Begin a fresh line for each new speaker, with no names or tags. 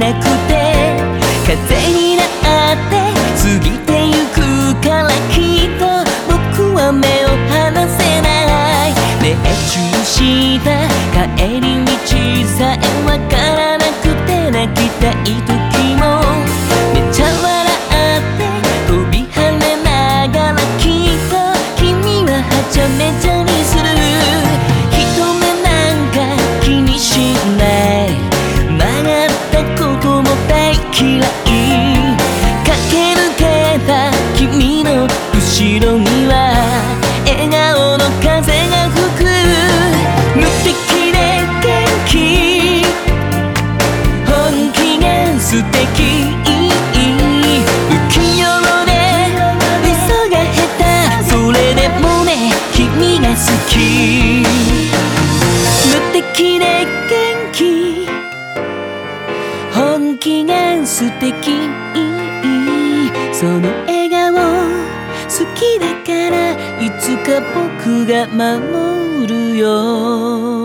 なくて風になって過ぎてゆくからきっと僕は目を離せない熱中した帰り道さえわからなくて泣きたい時もめっちゃ笑って飛び跳ねながらきっと君ははちゃめちゃにする人目なんか気にしない曲がったことも大嫌い駆け抜けた君の後ろには笑顔の風が吹く無敵で元気本気が素敵不器用で嘘が下手それでもね君が好き無敵で元気本気が素敵その笑顔好きだからいつか僕が守るよ